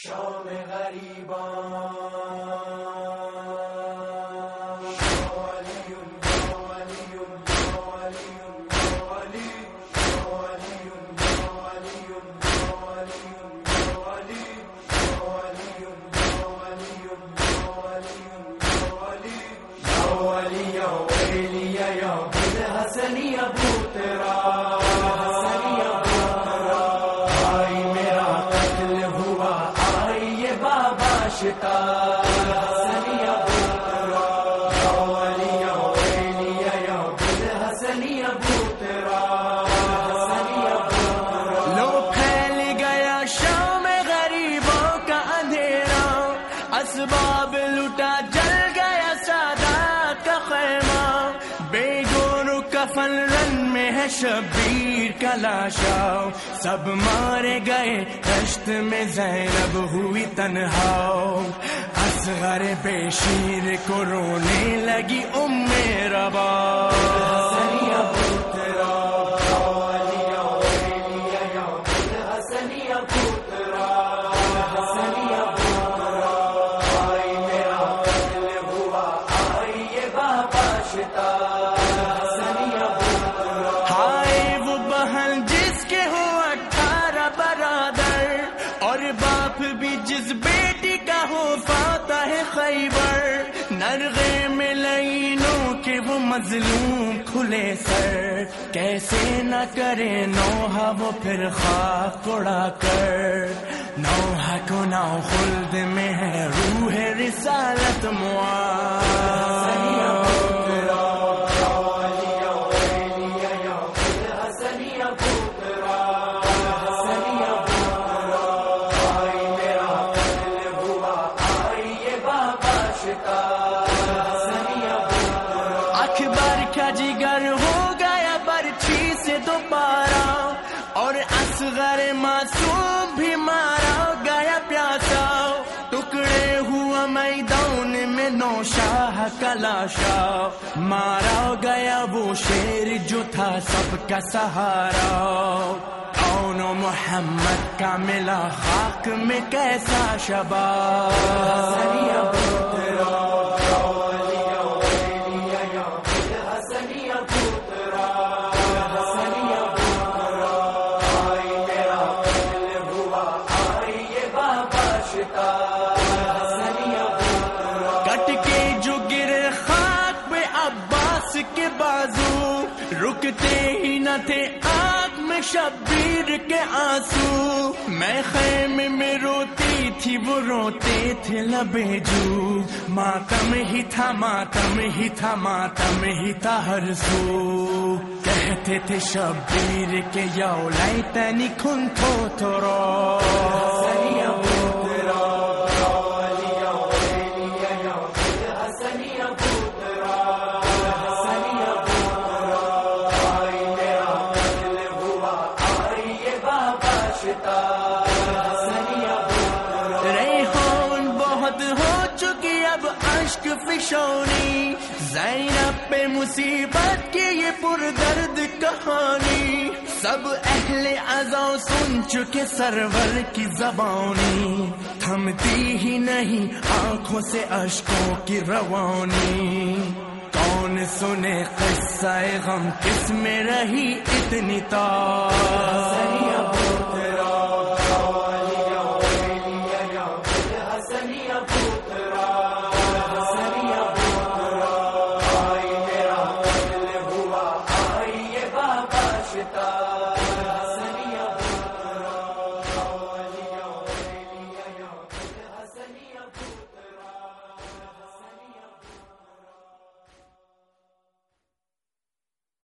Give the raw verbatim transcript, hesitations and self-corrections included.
شام غریبان حسنی ابو تیرا حسنی ابو تیرا آئی میرا قتل ہوا آئی یہ بابا شتا حسنی ابو تیرا اولی اولی یا بل حسنی ابو تیرا حسنی ابو تیرا لو پھیل گیا شام غریبوں کا اندھیرا اسباب لوٹا جل گیا سادات کا خیمہ بے کفن رن میں ہے شبیر کا لاشا سب مارے گئے دشت میں زینب ہوئی تنہا اصغر بے شیر کو رونے لگی ام ربا حسنی ابو تیرا اولی اولی یا بل حسنی ابو تیرا حسنی ابو تیرا آئی میرا قتل ہوا آئی یہ بابا شتا باپ بھی جس بیٹی کا ہو فاتح خیبر نرغے میں لینوں کے وہ مظلوم کھلے سر کیسے نہ کرے نوحہ وہ پھر خاک اڑا کر نوحہ کو نو خلد میں ہے روح رسالت معاذ اکبر کا جگر ہو گیا برچھی سے دوبارہ اور اصغر معصوم بھی مارا گیا پیاسا ٹکڑے ہوا میدان میں نوشاہ کا لاشا مارا گیا وہ شیر جو تھا سب کا سہارا کون و محمد کا ملا خاک میں کیسا شباب حسنی ابو تیرا کٹ کے جو گرے خاک پہ عباس کے بازو رکتے ہی نہ تھے آگ میں شبیر کے آنسو میں خیمے میں روتی تھی وہ روتے تھے لبے جو ماتم ہی تھا ماتم ہی تھا ماتم ہی تھا ہر سو کہتے تھے شبیر کے یا لیتنی کنتو ترا حسنی ابو تیرا ریحان بہت ہو چکی اب اشک فشانی زینب پہ مصیبت کی یہ پردرد کہانی سب اہل عزا سن چکے سرور کی زبانی تھمتی ہی نہیں آنکھوں سے اشکوں کی روانی کون سنے قصہ غم کس میں رہی اتنی تار